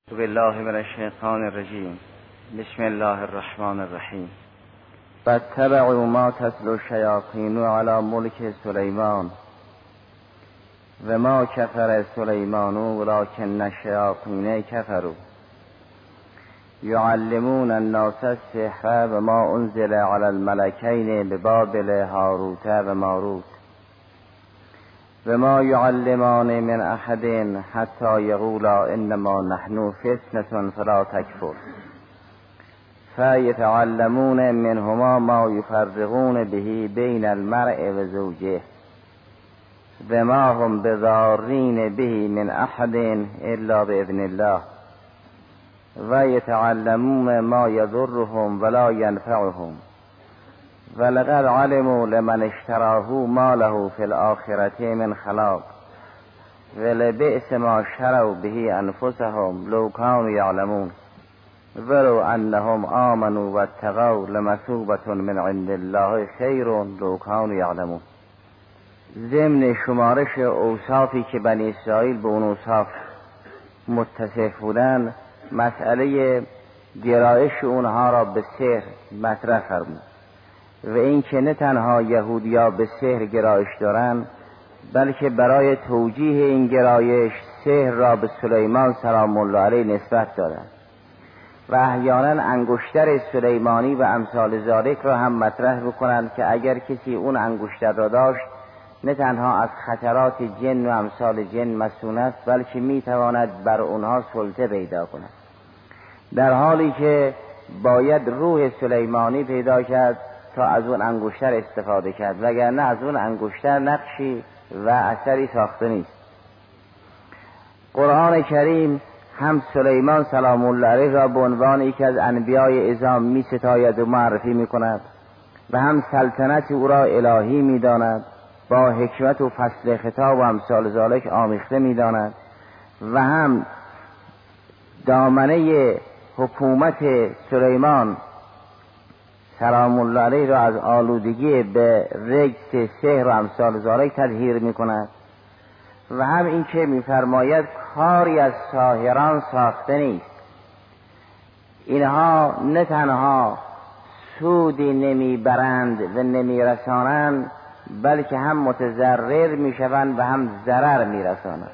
بالله من الشیطان الرجیم. بسم الله الرحمن الرحیم. فاتبعوا ما تتلو الشیاطین علی ملک سلیمان و ما کفر سلیمان ولکن الشیاطین کفروا یعلمون الناس السحر و ما انزل علی الملکین ببابل هاروت و ماروت و ما یعلمان من احد حتی یقولا انما نحن فتنة فلا تکفر فیتعلمون منهما ما یفرقون به بین المرء و زوجه و ما هم بضارین به من احد الا باذن الله و یتعلمون ما یضرهم ولا ینفعهم ولقد علموا لمن اشتراه ما له في الآخرة من خلاق ولبئس ما شروا به انفسهم لو كانوا يعلمون ولو انهم آمنوا واتقوا لمثوبة من عند الله خیر لو كانوا يعلمون. ضمن شمارش اوصافی که بنی اسرائیل به اون اوصاف متصف بودن، مسئله گرایش اونها را به سحر مطرح فرمود و این که نه تنها یهودیا به سحر گرایش دارند، بلکه برای توجیه این گرایش سحر را به سلیمان سلام الله علیه نسبت دارند و احیانا انگشتر سلیمانی و امثال ذالک را هم مطرح بکنند که اگر کسی اون انگشتر را داشت نه تنها از خطرات جن و امثال جن مسئول است، بلکه میتواند بر اونها سلطه پیدا کند، در حالی که باید روح سلیمانی پیدا کرد تا از اون انگشتر استفاده کرد، وگرنه از اون انگشتر نقشی و اثری ساخته نیست. قرآن کریم هم سلیمان سلام الله علیه را به عنوان یکی از انبیای عظام می ستاید و معرفی می کند و هم سلطنت او را الهی می داند، با حکمت و فصل خطاب و امثال ذالک آمیخته می داند و هم دامنه حکومت سلیمان سلام الله علیه را از آلودگی به رجس سحر و امثال ذالک تطهیر می کند و هم این که می فرماید کاری از ساحران ساخته نیست. اینها نه تنها سودی نمی برند و نمی رسانند، بلکه هم متضرر می شوند و هم ضرر می رسانند.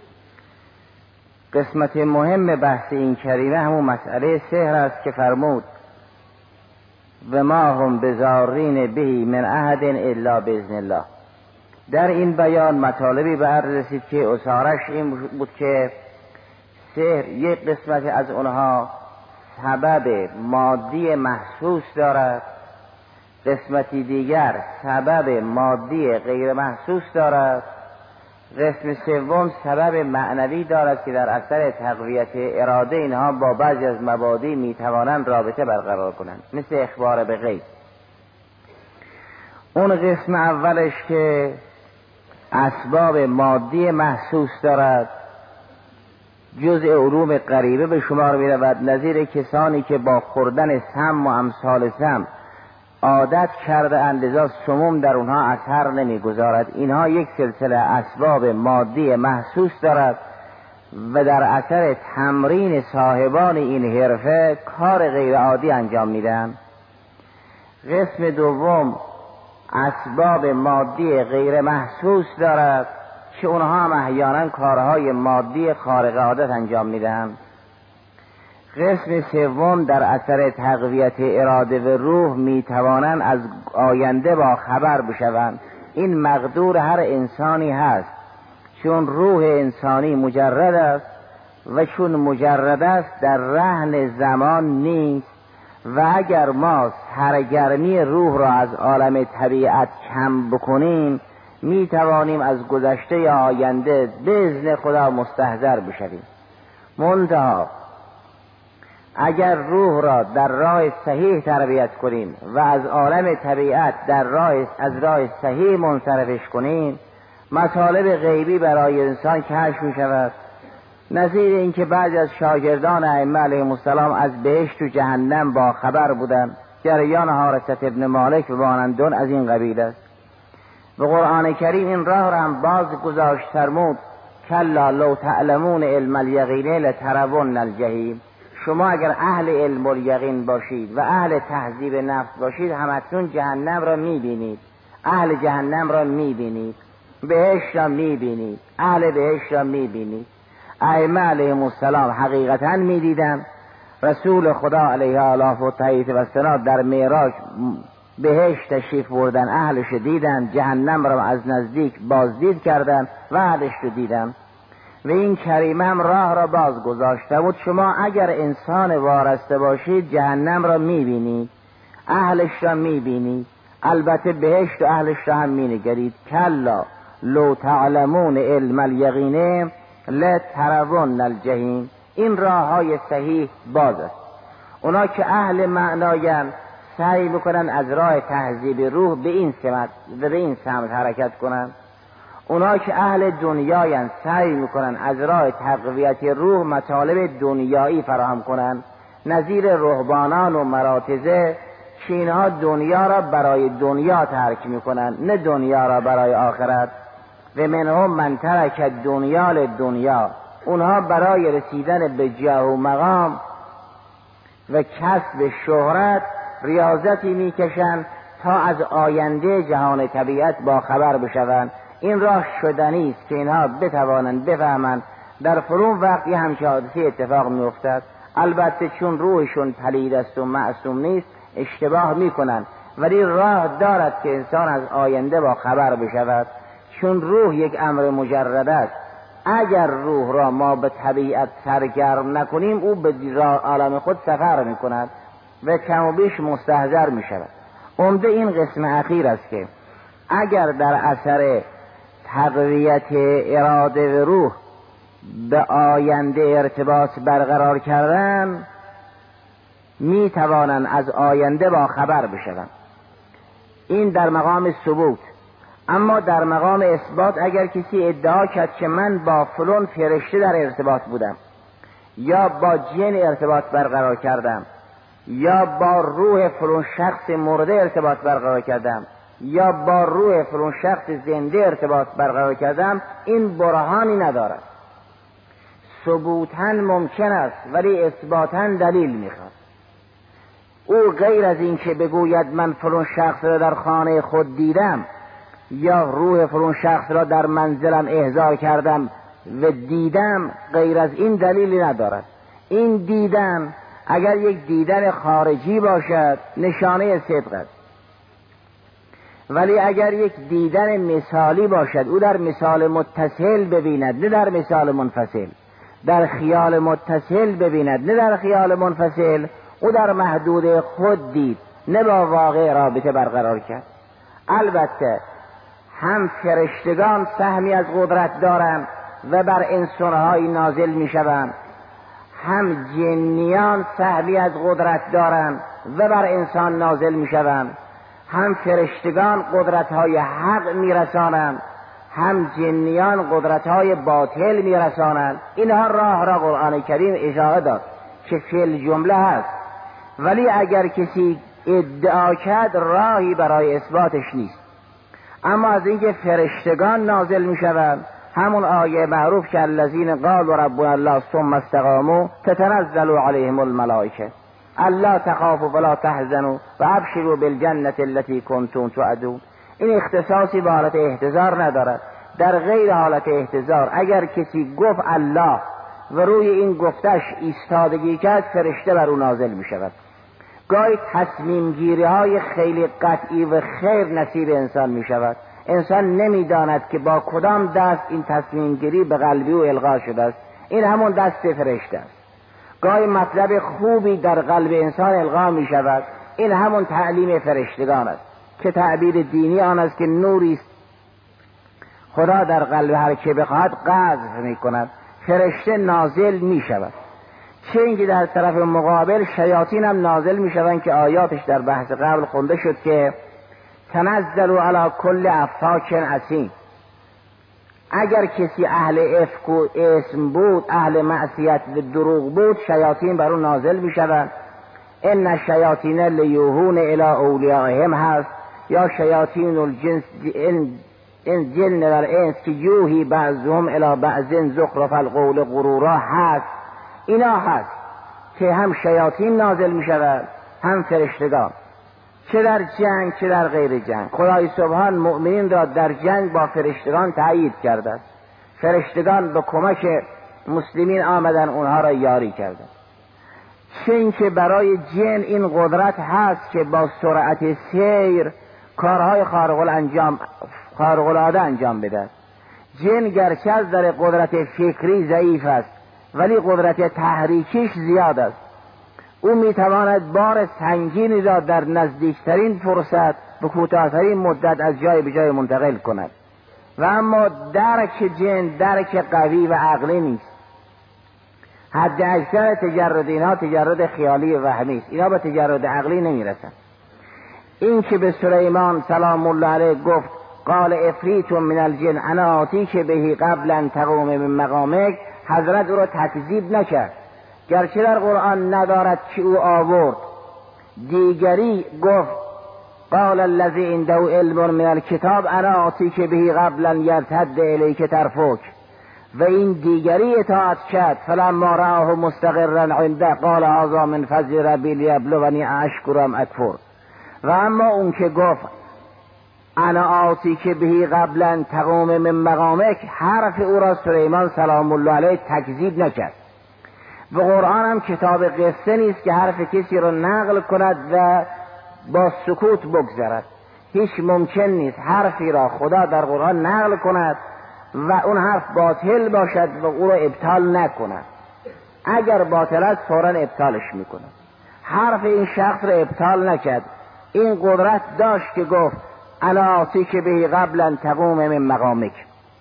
قسمت مهم بحث این کریمه همون مسئله سحر است که فرمود و ما هم بضارین به من احد الا باذن الله. در این بیان مطالبی به عرض رسید که اصارش این بود که سحر یک قسمت از اونها سبب مادی محسوس دارد، قسمتی دیگر سبب مادی غیر محسوس دارد، قسم سوم سبب معنوی دارد که در اثر تقویت اراده اینها با بعضی از مبادی میتوانند رابطه برقرار کنند، مثل اخبار به غیب. اون قسم اولش که اسباب مادی محسوس دارد جزء علوم غریبه به شمار می رود، نظیر کسانی که با خوردن سم و امثال سم عادت کرده اند لذا سموم در اونها اثر نمی گذارد. اینها یک سلسله اسباب مادی محسوس دارد و در اثر تمرین صاحبان این حرفه کار غیر عادی انجام میدن. قسم دوم اسباب مادی غیر محسوس دارد که اونها هم احیانا کارهای مادی خارق عادت انجام میدن. قسم سوم در اثر تقویت اراده و روح میتوانند از آینده با خبر بشوند. این مقدور هر انسانی هست، چون روح انسانی مجرد است و چون مجرد است در رهن زمان نیست و اگر ما سرگرمی روح را از عالم طبیعت کم بکنیم میتوانیم از گذشته یا آینده به اذن خدا مستحضر بشویم. منتها اگر روح را در راه صحیح تربیت کنیم و از عالم طبیعت از راه صحیح منصرفش کنیم، مطالب غیبی برای انسان کشف می شود. نظیر این که بعضی از شاگردان ائمه علیهم السلام از بهشت و جهنم با خبر بودند، جریان حارثة ابن مالک و مانندون از این قبیل است. و قرآن کریم این راه را هم باز گذاشت فرمود کلا لو تعلمون علم الیقین لترون الجحیم. شما اگر اهل علم الیقین باشید و اهل تهذیب نفس باشید همکنون جهنم را میبینید، اهل جهنم را میبینید، بهشت را میبینید، اهل بهشت را میبینید. ائمه علیهم السلام حقیقتا میدیدن. رسول خدا علیه آلاف و تحییت و سناد در معراج بهشت تشریف بردن، اهلش دیدن، جهنم را از نزدیک بازدید کردن و اهلش رو دیدن. و این کریمه هم راه را باز گذاشته بود. شما اگر انسان وارسته باشید جهنم را میبینید، اهلش را میبینید، البته بهشت و اهلش را هم مینگرید. کلا لو تعلمون علم الیقین لترون الجحیم. این راه های صحیح باز است. اونا که اهل معناین سعی بکنن از راه تهذیب روح به این سمت و به این سمت حرکت کنن. اونا که اهل دنیاین سعی میکنن از راه تقویت روح مطالب دنیایی فراهم کنن، نظیر رهبانان و مراتزه که اینها دنیا را برای دنیا ترک میکنن نه دنیا را برای آخرت. و منهم من ترک دنیا لدنیا. اونها برای رسیدن به جاه و مقام و کسب شهرت ریاضتی میکشن تا از آینده جهان طبیعت با خبر بشوند. این راه شدنی است که اینها بتوانند بفهمند در فرون وقتی همچه حادثه اتفاق میافتد. البته چون روحشون پلید است و معصوم نیست اشتباه میکنند، ولی راه دارد که انسان از آینده با خبر بشود. چون روح یک امر مجرد است، اگر روح را ما به طبیعت سرگرم نکنیم او به عالم خود سفر میکند و کم و بیش مستحضر میشود. عمده این قسم اخیر است که اگر در اثر تقویت اراده و روح به آینده ارتباط برقرار کردن می توانند از آینده با خبر بشوند. این در مقام ثبوت. اما در مقام اثبات اگر کسی ادعا کرد که من با فلان فرشته در ارتباط بودم، یا با جن ارتباط برقرار کردم، یا با روح فلان شخص مرده ارتباط برقرار کردم، یا با روح فلان شخص زنده ارتباط برقرار کردم، این برهانی ندارد. ثبوتاً ممکن است ولی اثباتاً دلیل میخواد. او غیر از این که بگوید من فلان شخص را در خانه خود دیدم یا روح فلان شخص را در منزلم احضار کردم و دیدم، غیر از این دلیلی ندارد. این دیدن اگر یک دیدن خارجی باشد نشانه صدق است، ولی اگر یک دیدن مثالی باشد او در مثال متصل ببیند نه در مثال منفصل، در خیال متصل ببیند نه در خیال منفصل، او در محدود خود دید نه با واقع رابطه برقرار کرد. البته هم فرشتگان سهمی از قدرت دارند و بر انسانهایی نازل می شوند، هم جنیان سهمی از قدرت دارند و بر انسان نازل می شوند. هم فرشتگان قدرت‌های حق می رسانند، هم جنیان قدرت‌های باطل می رسانند. اینها راه را قرآن کریم اشاره داد که فی الجمله هست، ولی اگر کسی ادعا کرد راهی برای اثباتش نیست. اما از اینکه فرشتگان نازل می شوند، همون آیه معروف که الذین قالوا ربنا الله ثم استقاموا تتنزل علیهم الملائکه الا تخافوا ولا تحزنوا وابشروا بالجنة التي کنتم توعدون. این اختصاصی به حالت احتضار ندارد. در غیر حالت احتضار اگر کسی گفت الله و روی این گفتش ایستادگی کرد، فرشته بر او نازل می شود. گاهی تصمیم گیری های خیلی قطعی و خیر نصیب انسان می شود. انسان نمی داند که با کدام دست این تصمیم گیری به قلبی او القا شده است. این همون دست فرشته است. گاهی مطلب خوبی در قلب انسان القا می شود. این همون تعلیم فرشتگان است که تعبیر دینی آن است که نوری است خدا در قلب هر که بخواهد قذف می کند. فرشته نازل می شود. چه اینکه در طرف مقابل شیاطین هم نازل می شوند که آیاتش در بحث قبل خونده شد که تنزل علی کل افاک اثیم. اگر کسی اهل افک و اسم بود، اهل معصیت و دروغ بود، شیاطین بر اون نازل می شوند. ان الشیاطین لیوحون الی اولیائهم هست، یا شیاطین الجنس این جن و انس که یوهی بعضهم الی بعض زخرف القول غرورا هست، اینا هست که هم شیاطین نازل می شود هم فرشتگان، چه در جنگ چه در غیر جنگ. خدای سبحان مؤمنین را در جنگ با فرشتگان تأیید کرده، فرشتگان به کمک مسلمین آمدن اونها را یاری کردن. چه اینکه برای جن این قدرت هست که با سرعت سیر کارهای خارق العاده انجام بده. جن گرچه از در قدرت فکری ضعیف است ولی قدرت تحریکیش زیاد است. او میتواند بار سنگینی را در نزدیکترین فرصت به کوتاه‌ترین مدت از جای به جای منتقل کند. و اما درک جن درک قوی و عقلی نیست. حد اکثر تجرد اینها تجرد خیالی و وهمی است، اینا به تجرد عقلی نمیرسن. این که به سلیمان سلام الله علیه گفت قال افریت من الجن انا آتیک بهی قبل ان تقوم من مقامک، حضرت او را تکذیب نکرد، گرچه در قرآن ندارد که او آورد. دیگری گفت قال الذی عنده علم من الکتاب انا آتیک بهی قبل ان یرتد الیک طرفک، و این دیگری اطاعت کرد. فلما رآه مستقرا عنده قال هذا من فضل ربی لیبلونی اشکر ام اکفر. و اما اون که گفت انا آتیک بهی قبل ان تقوم من مقامک، حرف او را سلیمان سلام الله علیه تکذیب نکرد. و قرآن هم کتاب قصه نیست که حرف کسی را نقل کند و با سکوت بگذرد. هیچ ممکن نیست حرفی را خدا در قرآن نقل کند و اون حرف باطل باشد و او را ابطال نکند. اگر باطل است فوراً ابطالش میکند. حرف این شخص را ابطال نکرد. این قدرت داشت که گفت انا آتیک بهی قبل ان تقوم من مقامک.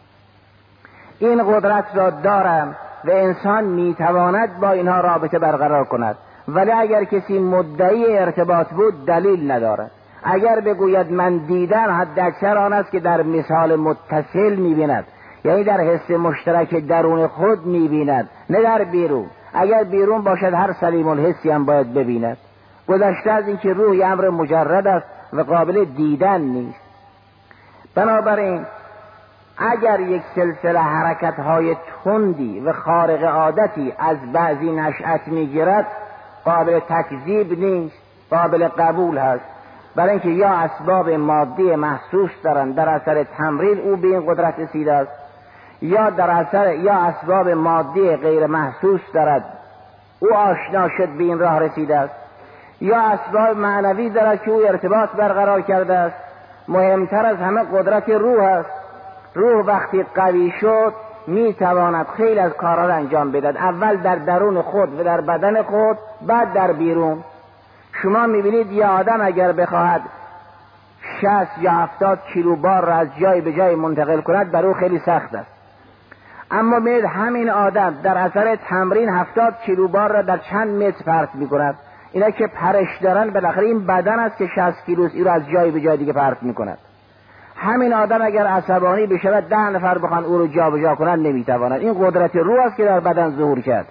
این قدرت را دارم و انسان میتواند با اینها رابطه برقرار کند، ولی اگر کسی مدعی ارتباط بود دلیل ندارد. اگر بگوید من دیدم، حد اکثر آن است که در مثال متصل میبیند، یعنی در حس مشترک درون خود میبیند، نه در بیرون. اگر بیرون باشد هر سلیم الحسی هم باید ببیند. گذشته از اینکه روح یه امر مجرد است و قابل دیدن نیست. بنابراین اگر یک سلسله حرکت‌های تندی و خارق عادتی از بعضی نشأت میگیرد، قابل تکذیب نیست، قابل قبول هست. برای اینکه یا اسباب مادی محسوس دارند، در اثر تمرین او به این قدرت رسیده است، یا اسباب مادی غیر محسوس دارد، او آشنا شد به این راه رسیده است، یا اسباب معنوی دارد که او ارتباط برقرار کرده است. مهمتر از همه قدرت روح است. روح وقتی قوی شد میتواند خیلی از کارها را انجام بدهد، اول در درون خود و در بدن خود، بعد در بیرون. شما میبینید یه آدم اگر بخواهد 60 یا 70 کیلو بار را از جای به جای منتقل کند بر او خیلی سخت است. اما میبینید همین آدم در اثر تمرین 70 کیلو بار را در چند متر پرت میکند. اینا که پرش دارن بالاخره این بدن است که 60 کیلوست، این را از جای به جای دیگه پرت میکند. همین آدم اگر عصبانی بشود 10 نفر بخوان او رو جا به جا کنند نمیتواند. این قدرت روح است که در بدن ظهور کرد.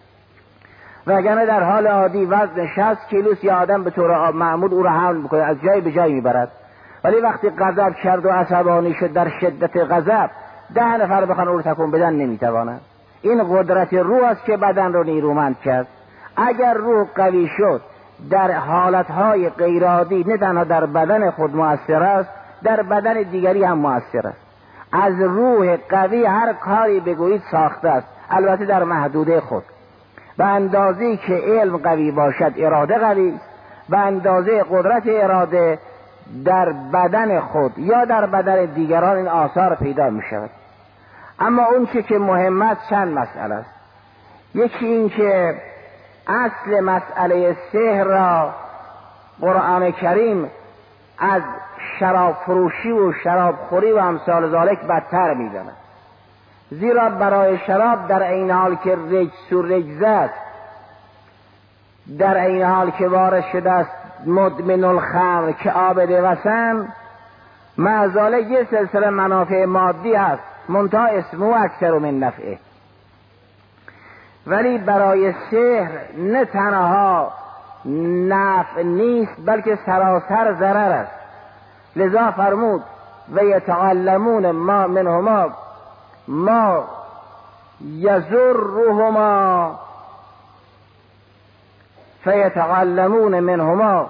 وگرنه در حال عادی وزن 60 کیلوست، یا آدم به طور معمول او را حمل میکنه، از جای به جای میبرد. ولی وقتی غضب کرد و عصبانی شد، در شدت غضب 10 نفر بخوان او رو تکون بدن نمیتواند. این قدرت روح است که بدن رو نیرومند کرد. اگر روح قوی شد در حالتهای غیر عادی، نه تنها در بدن خود مؤثر است، در بدن دیگری هم مؤثر است. از روح قوی هر کاری بگویید ساخته است، البته در محدوده خود. به اندازه‌ای که علم قوی باشد اراده قوی است، به اندازه قدرت اراده در بدن خود یا در بدن دیگران این آثار پیدا می شود. اما اون که مهمت چند مسئله است. یکی این که اصل مسئله سحر را قرآن کریم از شراب فروشی و شراب خوری و امثال ذالک بدتر می داند. زیرا برای شراب در این حال که رجس و رجزه است، در این حال که وارد شده است مدمن الخمر که عابد وثن، مع ذالک یه سلسله منافع مادی هست، منتها اسمه اکثر من نفعه. ولی برای سحر نه تنها نفع نیست بلکه سراسر ضرر است. لذا فرمود و یتعلمون ما منهما ما یضرهما فیتعلمون منهما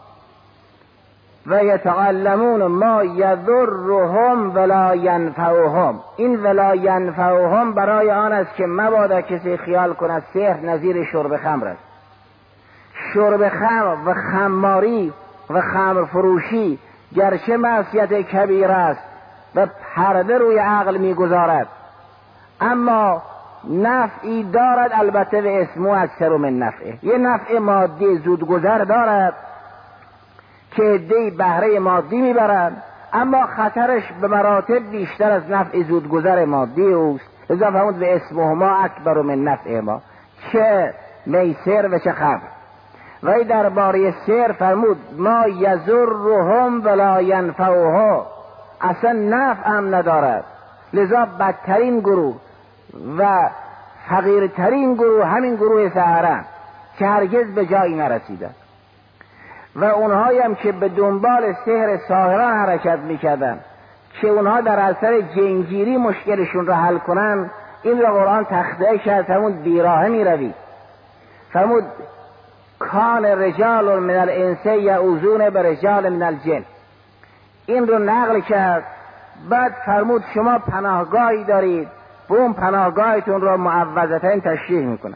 و یتعلمون ما یضرهم ولا ینفعهم. این ولا ینفعهم برای آن است که مبادا کسی خیال کند سحر نظیر شرب خمر است. شرب خمر و خماری و خمر فروشی گرچه معصیت کبیر است و پرده روی عقل میگذارد، اما نفعی دارد، البته و اسمو اکثر من نفعه. یه نفع مادی زودگذر دارد که عده‌ای بهره مادی میبرند، اما خطرش به مراتب بیشتر از نفع زودگذر مادی اوست. لذا فرمود و اسمهما اکبر من نفعهما، چه میسر و چه خمر. ولی درباره سحر فرمود ما یضرهم ولا ینفعها، اصلا نفع هم ندارد. لذا بدترین گروه و فقیرترین گروه همین گروه سحران که هرگز به جایی نرسیدن و اونهایی هم که به دنبال سحر ساحران حرکت میکردن که اونها در اثر جنگیری مشکلشون را حل کنن، این را قرآن تخطئه کرد. فرمود بیراه میروی. فرمود کان رجال من الانس یعوذون برجال من الجن. این رو نقل کرد. بعد فرمود شما پناهگاهی دارید، به اون پناهگاهتون رو معوذتین تشریح میکنن.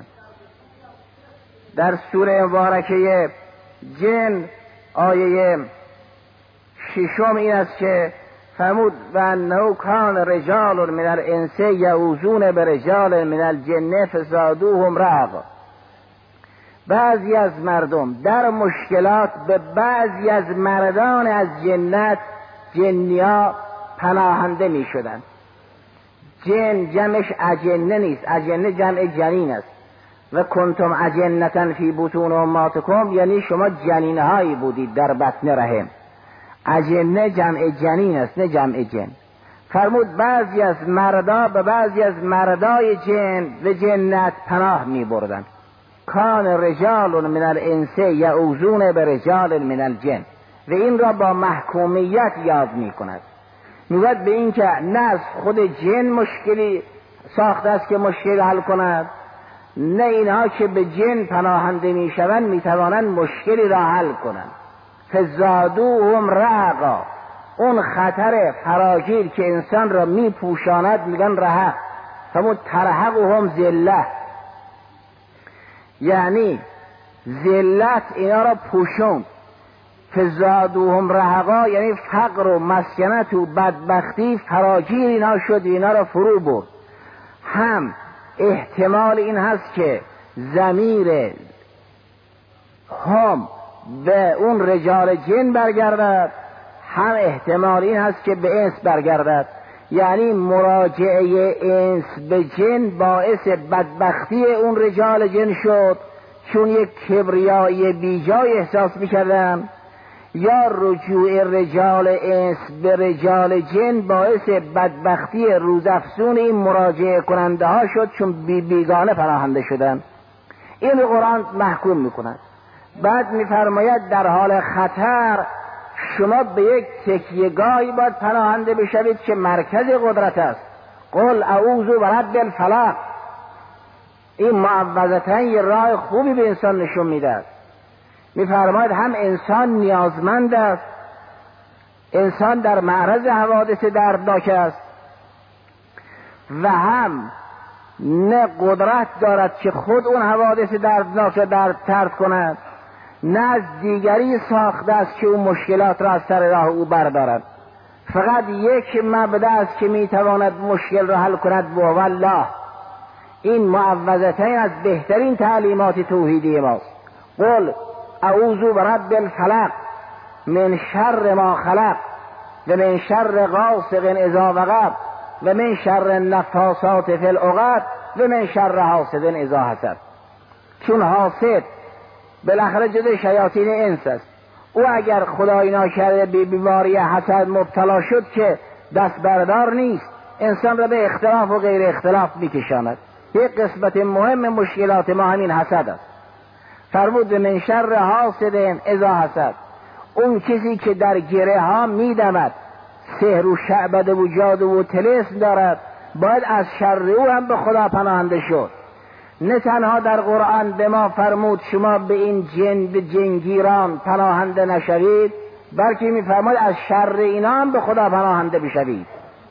در سوره مبارکه جن آیه 6 این است که فرمود و انه کان رجال من الانس یعوذون برجال من الجن فزادوهم رهقا. بعضی از مردم در مشکلات به بعضی از مردان از جنت جنیا پناهنده می شدن. جن جمعش اجنه نیست، اجنه جمع جنین است. و کنتم اجنتا فی بطون امهاتکم، یعنی شما جنین هایی بودید در بطن رحم. اجنه جمع جنین است نه جمع جن. فرمود بعضی از مردا به بعضی از مردای جن و جنت پناه می بردن. کان رجال من الانس یعوذون برجال من الجن، و این را با محکومیت یاد می کند. میگوید به این که نه از خود جن مشکلی ساخته است که مشکل حل کند، نه اینها که به جن پناهنده می شوند می توانند مشکلی را حل کنند. فزادوهم رهقا، اون خطر فراگیر که انسان را می پوشاند میگن رهق. همون ترهقهم ذله، یعنی ذلت اینا را پوشون. فزادوهم رهقا یعنی فقر و مسکنت و بدبختی فراگیر اینا شد، اینا را فرو برد. هم احتمال این هست که ضمیر هم به اون رجال جن برگردد، هم احتمال این هست که به انس برگردد. یعنی مراجعه انس به جن باعث بدبختی اون رجال جن شد چون یک کبریایی بیجای احساس میکردن، یا رجوع رجال انس به رجال جن باعث بدبختی روزافزون این مراجعه کننده ها شد چون بیگانه پناهنده شدن. این قرآن محکوم میکند. بعد میفرماید در حال خطر شما به یک تکیهگاهی باید پناهنده بشوید که مرکز قدرت است. قل اعوذ برب الفلق. این معوذتین یه راه خوبی به انسان نشون میده. میفرماید هم انسان نیازمند است، انسان در معرض حوادث دردناک است، و هم نه قدرت دارد که خود اون حوادث دردناک را طرد کند، نه از دیگری ساخته است که اون مشکلات را از سر راه او بردارد. فقط یک مبدا است که میتواند مشکل را حل کند، و والله. این معوذتین از بهترین تعلیمات توحیدی ماست. قل اعوذ برب الفلق من شر ما خلق و من شر غاسق اذا وقب و من شر النفاثات فی العقد و من شر حاسد اذا حسد. چون حاسد بالاخره جزء شیاطین انس است. او اگر خدای ناکرده به بیماری حسد مبتلا شد که دست بردار نیست، انسان را به اختلاف و غیر اختلاف میکشاند. یک قسمت مهم مشکلات ما همین حسد است. فرمود من شر حاسد اذا حسد، اون کسی که در گره ها میدمد سحر و شعبده و جادو و طلسم دارد، باید از شر او هم به خدا پناهنده شد. نه تنها در قرآن به ما فرمود شما به این به جنگیران پناهنده نشوید، بلکه میفرماید از شر اینا هم به خدا پناهنده بشوید.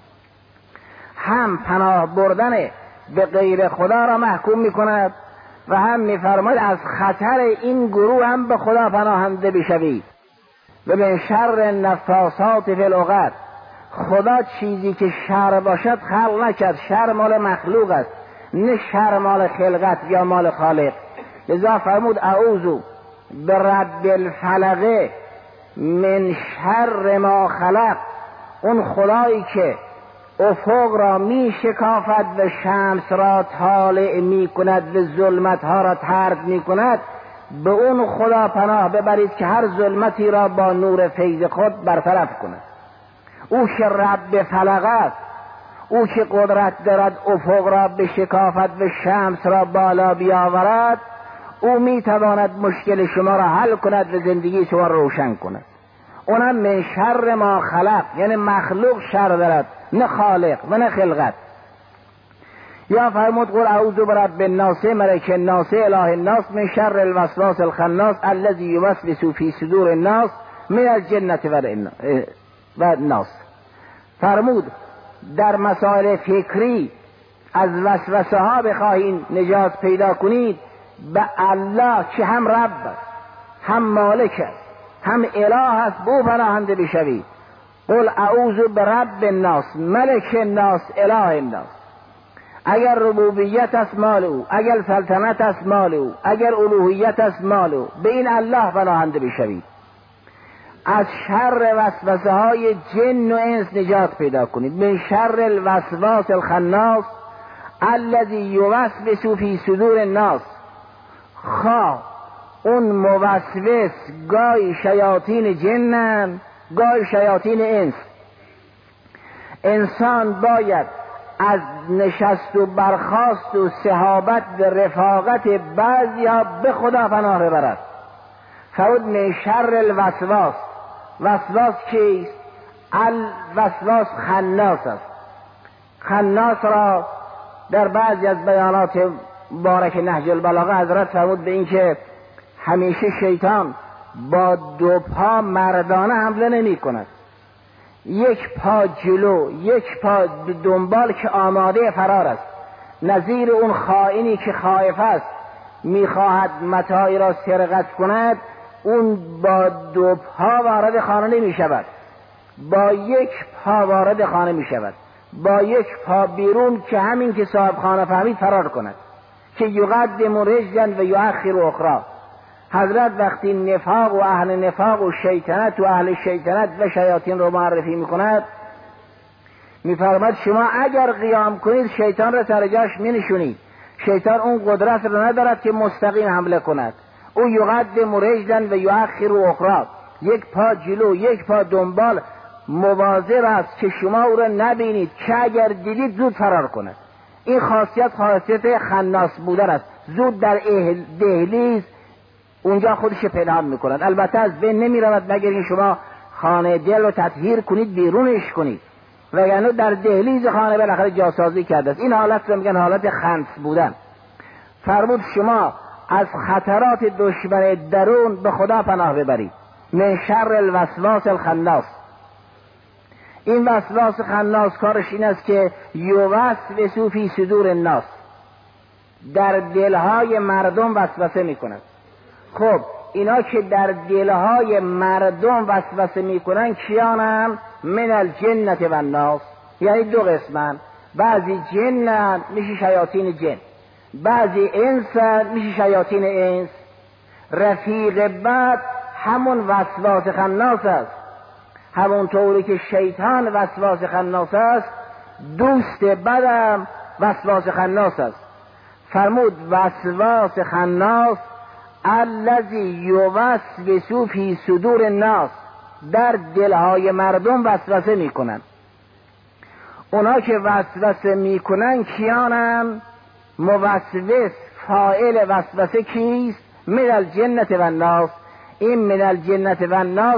هم پناه بردن به غیر خدا را محکوم میکند و هم میفرماید از خطر این گروه هم به خدا پناهنده بشوید. و من شر نفاسات فی العقد، خدا چیزی که شر باشد خلق نکرد، شر مال مخلوق است، نه شر مال خلقت یا مال خالق. لذا فرمود اعوذ برب الفلق من شر ما خلق. اون خدایی که افق را می شکافد و شمس را طالع می کند و ظلمت ها را طرد می کند، به اون خدا پناه ببرید که هر ظلمتی را با نور فیض خود برطرف کند. او که رب فلق است، او که قدرت دارد افق را بشکافد و شمس را بالا بیاورد، او می تواند مشکل شما را حل کند و زندگی شما را روشن کند. اونم من شر ما خلق، یعنی مخلوق شر دارد، نه خالق و نه خلقت. یا فرمود قل اعوذ برب الناس ملک الناس اله الناس من شر الوسواس الخناس الذی یوسوس فی صدور الناس من الجنة و الناس. فرمود در مسائل فکری از وسوسه ها بخواهید نجات پیدا کنید، به الله که هم رب هم مالک است هم اله است، بو پناهنده بشوید. قل اعوذ برب الناس ملک الناس اله الناس. اگر ربوبیت است مال او، اگر سلطنت است مال او، اگر الوهیت است مال او، به این الله پناهنده بشوید. از شر وسوسه های جن و انس نجات پیدا کنید. من شر الوسواس الخناس الذی یوسوس فی صدور الناس. خواه اون موسوس گاهی شیاطین جنن گاهی شیاطین انس. انسان باید از نشست و برخاست و صحابت و رفاقت بعضیا به خدا پناه ببرد. فرود من شر الوسواس. وسواس کیست؟ الوسواس خناس است. خناس را در بعضی از بیانات مبارک نهج البلاغه حضرت فرمود به این که همیشه شیطان با دو پا مردانه حمله نمی کند، یک پا جلو یک پا دنبال که آماده فرار است. نظیر اون خائنی که خائف است میخواهد متاعی را سرقت کند، اون با دو پا وارد خانه نمی شود، با یک پا وارد خانه می شود، با یک پا بیرون که همین که صاحب خانه فهمید فرار کند، که یقدم رجلا و یؤخر اخرى. حضرت وقتی نفاق و اهل نفاق و شیطنت و اهل شیطنت و شیاطین رو معرفی میکند میفرماد شما اگر قیام کنید شیطان را سر جاش مینشونید. شیطان اون قدرت رو ندارد که مستقیم حمله کند. او یقدم رجلا و یؤخر اخرى، یک پا جلو یک پا دنبال، مواظب است که شما او را نبینید که اگر دیدید زود فرار کند. این خاصیت خناس بودن است. زود در دهلیز اونجا خودش پنهان میکند. البته از بین نمی رود مگر این شما خانه دل رو تطهیر کنید بیرونش کنید، وگرنه در دهلیز خانه بالاخره جاسازی کرده است. این حالت رو میگن حالت خنث بودن. فرمود شما از خطرات دشمن درون به خدا پناه ببرید. من شر الوسواس الخناس. این وسواس خناس کارش این است که یوسوس فی صدور الناس، در دلهای مردم وسوسه میکند. خب اینا که در دلهای مردم وسوسه میکنن کیانم؟ من الجنة و الناس. یعنی دو قسمن، بعضی جنن میشه شیاطین جن، بعضی انسن میشه شیاطین انس. رفیق بد همون وسواس خناس است، همون طوری که شیطان وسواس خناس است دوست بدم وسواس خناس است. فرمود وسواس خناس الذی یوسوس فی صدور الناس، در دلهای مردم وسوسه میکنن. اونا که وسوسه میکنن کیانن؟ موسوس فاعل وسوسه کیست؟ من الجنة و الناس. این من الجنة و الناس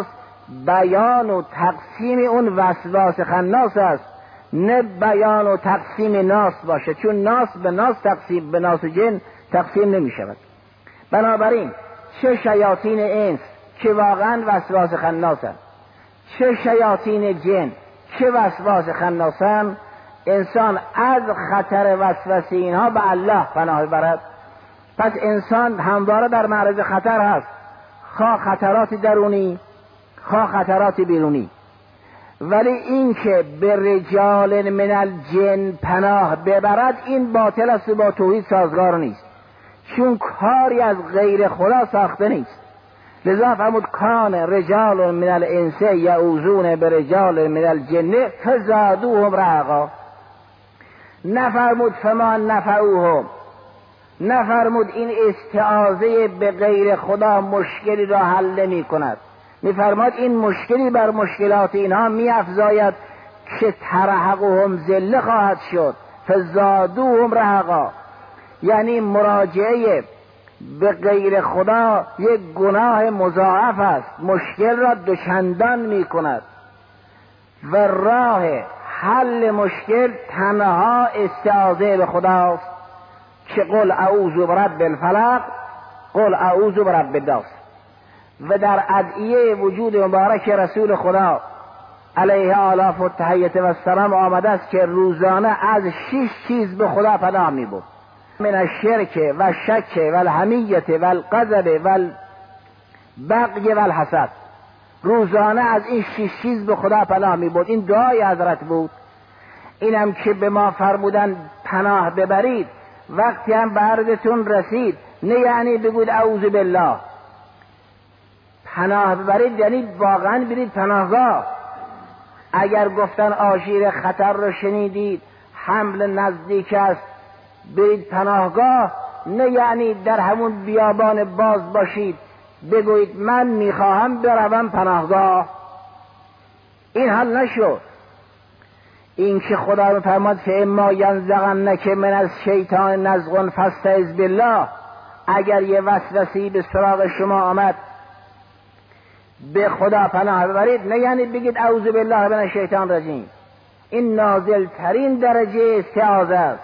بیان و تقسیم اون وسواس خناس است، نه بیان و تقسیم ناس باشه، چون ناس به ناس تقسیم، به ناس جن تقسیم نمی شود. بنابراین چه شیاطین انس که واقعا وسواس خناسند، چه شیاطین جن که وسواس خناسند، انسان از خطر وسوسه اینها به الله پناه برد. پس انسان همواره در معرض خطر هست، خواه خطرات درونی خواه خطرات بیرونی. ولی این که به رجال من الجن پناه ببرد این باطل است و با توحید سازگار نیست، چون کاری از غیر خدا ساخته نیست. لذا فرمود کان رجال من الانس یعوذون برجال من الجن فزادوهم رهقا. نفرمود فما نفعوهم، نفرمود این استعاذه به غیر خدا مشکلی را حل نمی کند، میفرماد این مشکلی بر مشکلات اینها می افزاید که ترهقهم ذله خواهد شد. فزادوهم رهقا یعنی مراجعه به غیر خدا یک گناه مضاعف است، مشکل را دوچندان می کند و راه حل مشکل تنها استعاذه به خداست که قل اعوذ برب الفلق قل اعوذ برب الناس. و در ادعیه وجود مبارک رسول خدا علیه آلاف و تحیت و السلام آمده است که روزانه از 6 چیز به خدا پناه می برد: من الشرک و الشک و الحمیت و الغضب و البغی و الحسد. روزانه از این 6 چیز به خدا پناه می برد. این دعای حضرت بود. اینم که به ما فرمودن پناه ببرید، وقتی هم به عرضتون رسید نه یعنی بگوید اعوذ بالله، پناه ببرید یعنی واقعا برید پناهگاه. اگر گفتن آژیر خطر رو شنیدید، حمل نزدیک است، برید پناهگاه، نه یعنی در همون بیابان باز باشید بگویید من میخواهم بروم پناهگاه. این حل نشد. این که خدا میفرماد که اما ینزغنک من الشیطان نزغ فاستعذ بالله، اگر یه وسوسه‌ای به سراغ شما آمد به خدا پناه ببرید، نه یعنی بگید اعوذ بالله من الشیطان الرجیم. این نازل ترین درجه استعاذه است.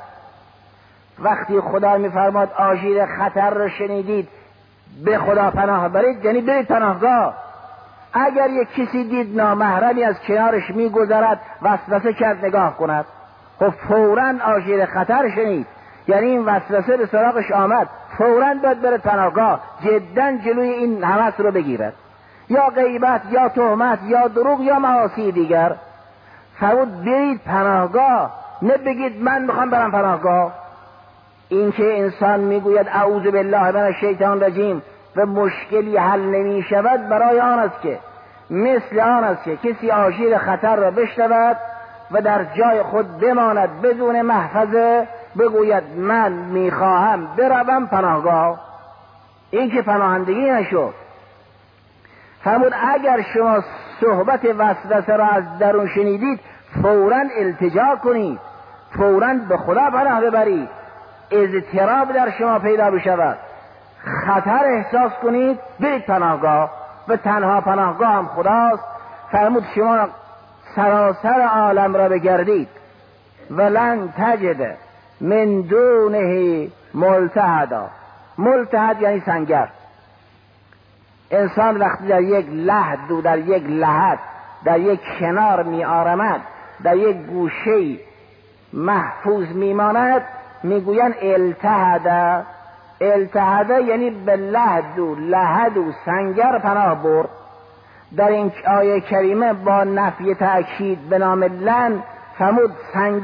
وقتی خدا میفرماد آژیر خطر رو شنیدید به خدا پناه برید، یعنی برید پناهگاه. اگر یک کسی دید نامحرمی از کنارش میگذرد وسوسه کرد نگاه کند، خب فوراً آژیر خطر شنید، یعنی این وسوسه به سراغش آمد، فوراً باید بره پناهگاه، جدا جلوی این هوس رو بگیرد، یا غیبت یا تهمت یا دروغ یا معاصی دیگر. فرمود برید پناهگاه، نه بگید من میخوام برم پناهگاه. این که انسان میگوید اعوذ بالله من الشیطان الرجیم و مشکلی حل نمی شود، برای آن است که مثل آن است که کسی آژیر خطر را بشنود و در جای خود بماند بدون محفظه، بگوید من میخواهم بروم پناهگاه. این که پناهندگی نشد. فرمود اگر شما صحبت وسوسه را از درون شنیدید فوراً التجا کنید، فوراً به خدا پناه ببرید. اضطراب در شما پیدا بشود، خطر احساس کنید، برید پناهگاه و تنها پناهگاه هم خداست. فرمود شما سراسر عالم را بگردید ولن تجد من دونه ملتحدا. ملتحد یعنی سنگر. انسان وقتی در یک لحد و در یک لحد در یک کنار می آرمد، در یک گوشه محفوظ می ماند، میگوین التحد. التحد یعنی به لحد و سنگر پناه برد. در این آیه کریمه با نفی تأکید به نام لن فرمود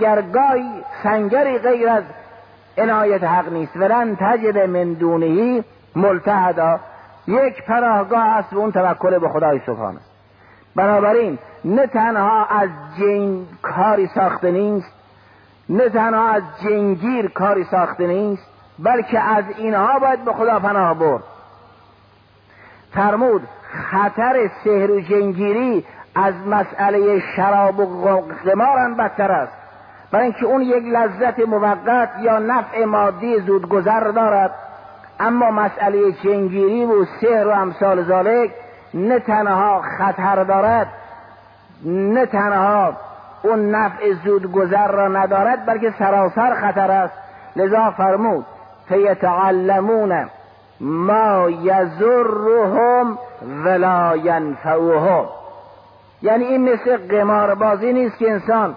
سنگری غیر از عنایت حق نیست. ولن تجد من دونه ملتحدا، یک پناهگاه است و اون توکل به خدای سبحانه. بنابراین نه تنها از جن کاری ساخته نیست، نه تنها از جنگیر کاری ساخته نیست، بلکه از اینها باید به خدا پناه برد. فرمود خطر سحر و جنگیری از مسئله شراب و قمار هم بدتر است، برای اینکه اون یک لذت موقت یا نفع مادی زودگذر دارد، اما مسئله جنگیری و سحر و امثال ذالک نه تنها خطر دارد، نه تنها اون نفع زود گذر را ندارد، بلکه سراسر خطر است. لذا فرمود فیتعلمون ما یضرهم ولا ینفعهم. یعنی این مثل قماربازی نیست که انسان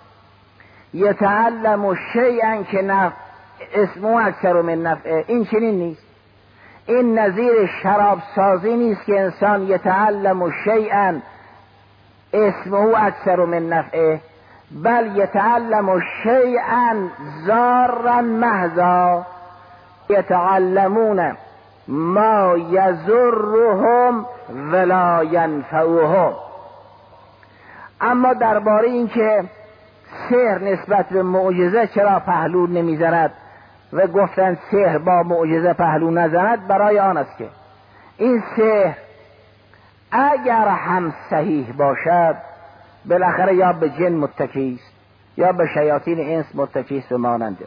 یتعلم شیئا که نفع اسمه اکثر من نفعه، این چنین نیست. این نظیر شراب سازی نیست که انسان یتعلم شیئا اسمه اکثر من نفعه، بل یتعلم شیئا ضارا محضا. یتعلمون ما یضرهم ولا ینفعهم. اما درباره این که سحر نسبت به معجزه چرا پهلو نمیزند و گفتند سحر با معجزه پهلو نزند، برای آن است که این سحر اگر هم صحیح باشد بالاخره یا به جن متکی است یا به شیاطین انس متکی است و ماننده.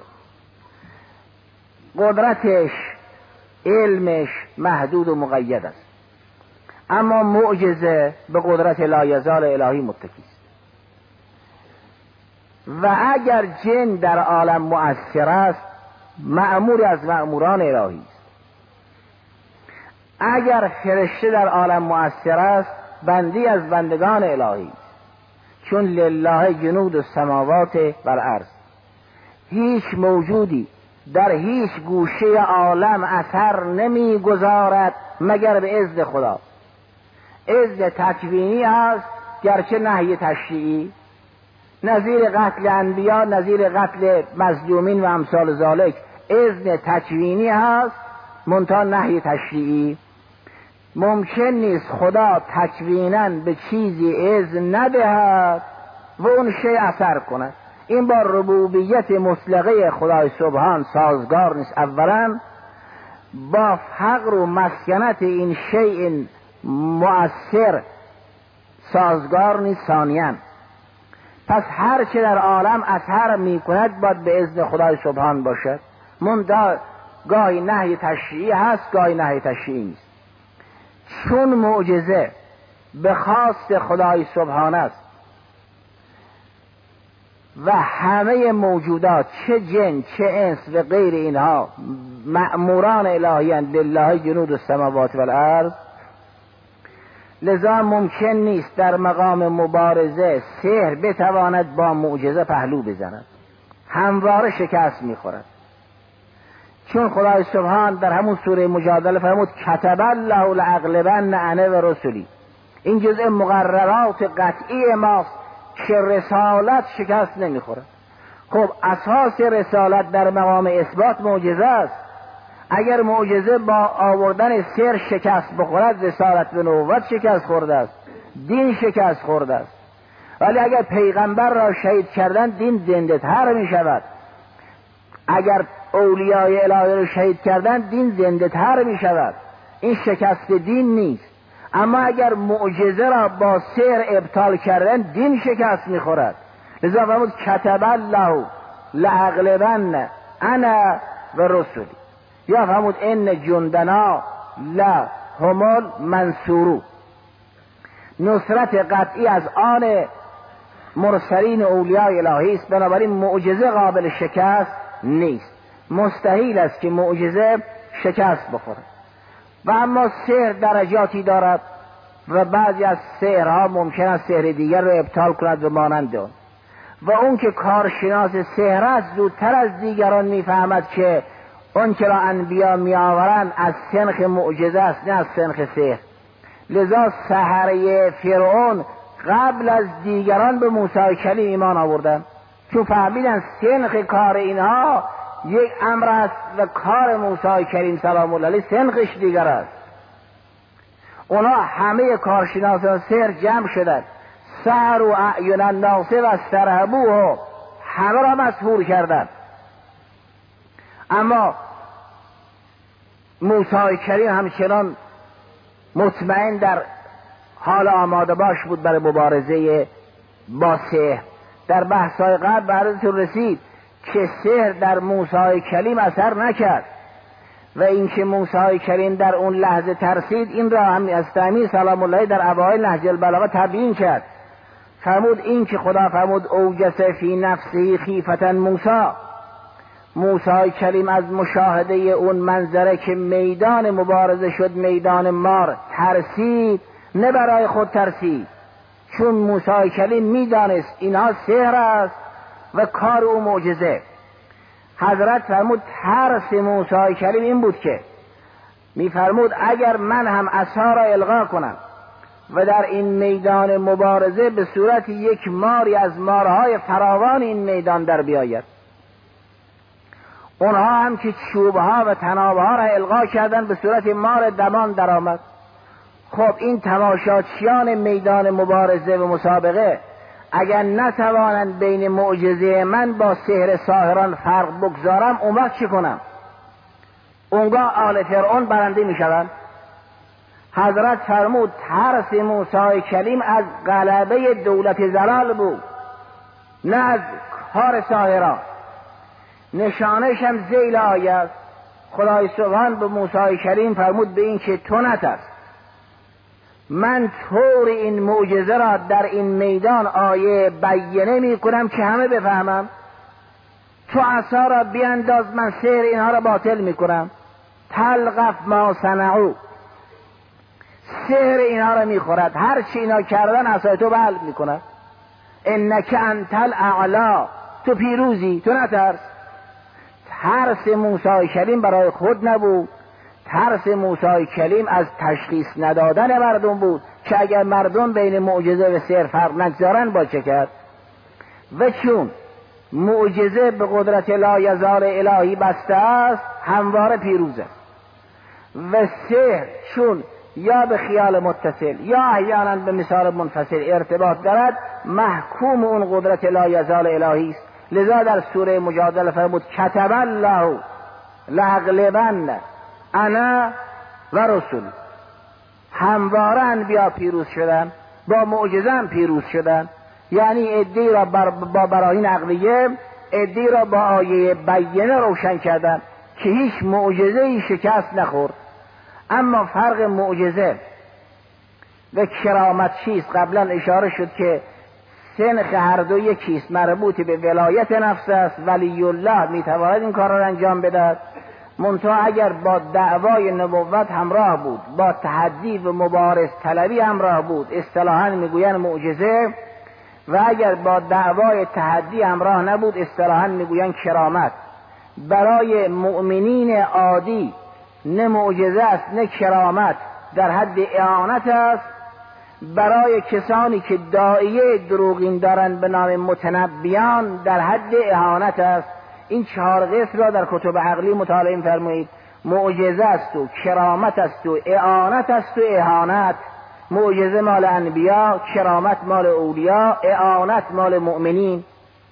قدرتش، علمش محدود و مقید است، اما معجزه به قدرت لایزال الهی متکی است. و اگر جن در عالم مؤثر است، مأمور از مأموران الهی است. اگر فرشته در عالم مؤثر است، بندی از بندگان الهی است. چون لله جنود السماوات والارض. هیچ موجودی در هیچ گوشه عالم اثر نمیگذارد مگر به اذن خدا. اذن تکوینی است گرچه نهی تشریعی، نظیر قتل انبیا، نظیر قتل مظلومین و امثال ذالک. اذن تکوینی هست منتها نهی تشریعی. ممکن نیست خدا تکویناً به چیزی اذن ندهد و اون شیء اثر کند. این با ربوبیت مطلقه خدای سبحان سازگار نیست. اولا با فقر و مسکنت این شیء مؤثر سازگار نیست. ثانیاً پس هر چه در عالم اثر می کند باید به اذن خدای سبحان باشد. منتها گاهی نهی تشریعی هست، گاهی نهی تشریعی نیست. چون معجزه به خواست خدای سبحان است و همه موجودات چه جن چه انس و غیر اینها مأموران الهی‌اند، لله جنود السماوات والارض، لذا ممکن نیست در مقام مبارزه سحر بتواند با معجزه پهلو بزند، همواره شکست میخورد. چون خدای سبحان در همون سوره مجادله فرمود کتب الله لاغلبن انا و رسلی. این جزء مقررات قطعی ماست که رسالت شکست نمیخورد. خب اساس رسالت در مقام اثبات معجزه است. اگر معجزه با آوردن سحر شکست بخورد، رسالت به نبوت شکست خورده است، دین شکست خورده است. ولی اگر پیغمبر را شهید کردن، دین زنده تر می شود. اگر اولیای الهی را شهید کردن، دین زنده تر می شود. این شکست دین نیست. اما اگر معجزه را با سحر ابطال کردن، دین شکست می خورد. لذا فرمود کتب الله لاغلبن انا و رسلی. یا فرمود ان جندنا لهم المنصورون. نصرت قطعی از آن مرسلین اولیای الهی است. بنابراین معجزه قابل شکست نیست. مستحیل است که معجزه شکست بخورد. و اما سحر درجاتی دارد و بعضی از سحرها ممکن است سحر دیگر را ابطال کند و مانند آن. و اون که کارشناس سحر است زودتر از دیگران میفهمد که اون که را انبیا می آورند از سنخ معجزه است، نه از سنخ سحر. لذا سحره فرعون قبل از دیگران به موسی کلیم ایمان آوردند، چون فهمیدن سنخ کار اینها یک امر است و کار موسی کلیم سلام الله علیه سنخش دیگر است. اونا همه کارشناسان سحر جمع شدند، سحر و اعین الناس و استرهبوه، همه را مسحور کردند. اما موسی کریم همچنان مطمئن در حال آماده باش بود برای مبارزه با سحر. در بحث‌های قبل به عرضتون رسید که سحر در موسی کلیم اثر نکرد، و اینکه موسی کریم در اون لحظه ترسید، این را هم از تأمین سلام الله در اوایل نهج البلاغه تبیین کرد. فرمود این که خدا فرمود اوجس فی نفسه خیفة موسی کریم از مشاهده اون منظره که میدان مبارزه شد میدان مار ترسید، نه برای خود ترسید، چون موسی کریم میدانست اینها سحر است و کار او معجزه. حضرت فرمود ترس موسی کریم این بود که میفرمود اگر من هم عصا را القا کنم و در این میدان مبارزه به صورت یک ماری از مارهای فراوان این میدان در بیاید، اونها هم که چوبها و تنابها را القا کردن به صورت مار دمان در آمد. خب این تماشاچیان میدان مبارزه و مسابقه اگر نتوانند بین معجزه من با سحر ساحران فرق بگذارم، اون وقت چی کنم؟ اونگاه آل فرعون برنده می شوند. حضرت فرمود ترس موسی کلیم از غلبه دولت زلال بود، نه از کار ساحران. نشانش هم ذیل آیه. خدای سبحان به موسی کریم فرمود به این که تو نترس، من طور این معجزه را در این میدان آیه بیانه می کنم که همه بفهمم. تو عصا را بیانداز، من سحر اینها را باطل می کنم. تلقف ما صنعوا، سحر اینها را می خورد، هر چی اینا کردن عصای تو بلع می کند. انک انت الاعلی، تو پیروزی، تو نترس. ترس موسی کلیم برای خود نبود، ترس موسی کلیم از تشخیص ندادن مردم بود که اگر مردم بین معجزه و سحر فرق نگذارن با چه کرد. و چون معجزه به قدرت لا یزال الهی بسته است، همواره پیروز است. و سحر چون یا به خیال متصل یا احیانا به مثال منفصل ارتباط دارد، محکوم اون قدرت لا یزال الهی است. لذا در سوره مجادله فرمود کتب الله لاغلبن انا و رسول. همواره انبیا پیروز شدن، با معجزه هم پیروز شدن. یعنی عده‌ای را با براهین عقلیه، عده‌ای را با آیه بیانه روشن کردن که هیچ معجزه‌ای شکست نخورد. اما فرق معجزه و کرامت چیست؟ قبلا اشاره شد که سنخ هر دو یکیست، مربوط به ولایت نفس است. ولی الله میتواند این کار را انجام بدهد، منتها اگر با دعوای نبوت همراه بود، با تحدی و مبارز طلبی همراه بود، اصطلاحاً میگویند معجزه. و اگر با دعوای تحدی همراه نبود، اصطلاحاً میگویند کرامت. برای مؤمنین عادی نه معجزه است نه کرامت، در حد اعانت است. برای کسانی که داعیه دروغین دارند به نام متنبیان، در حد اهانت است. این چهار قسم را در کتب عقلی مطالعه فرمایید. معجزه است و کرامت است و اعانت است و اهانت. معجزه مال انبیا، کرامت مال اولیا، اعانت مال مؤمنین.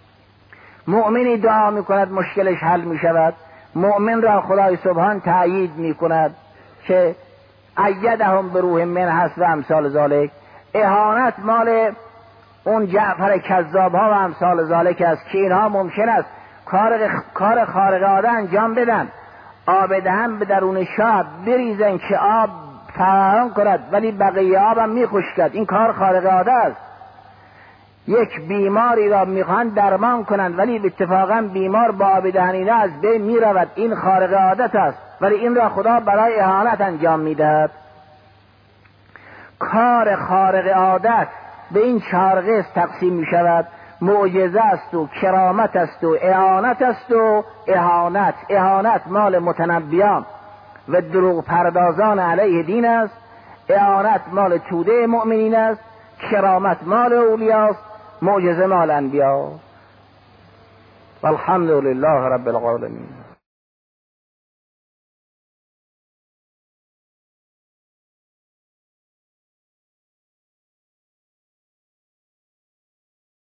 مؤمنی دعا می کند مشکلش حل می شود، مؤمن را خدای سبحان تأیید می کند که ایدهم بروح من هست و امثال ذالک. اهانت مال اون جعفر کذاب ها و امثال ذالک است که اینها ممکن است کار خارق عاده انجام بدن، آب دهن به درون شاب بریزن که آب فراهم کند، ولی بقیه آب هم میخشکد. این کار خارق عاده است. یک بیماری را میخواهند درمان کنند، ولی اتفاقا بیمار با آب دهنینه از بین میرود. این خارق عادت است، ولی این را خدا برای اهانت انجام میدهد. کار خارق عادت به این چهار قسم تقسیم می شود. معجزه است و کرامت است و اعانت است و اهانت. اهانت مال متنبیان و دروغ پردازان علیه دین است. اعانت مال توده مؤمنین است. کرامت مال اولیاست. معجزه مال انبیا. والحمد لله رب العالمین.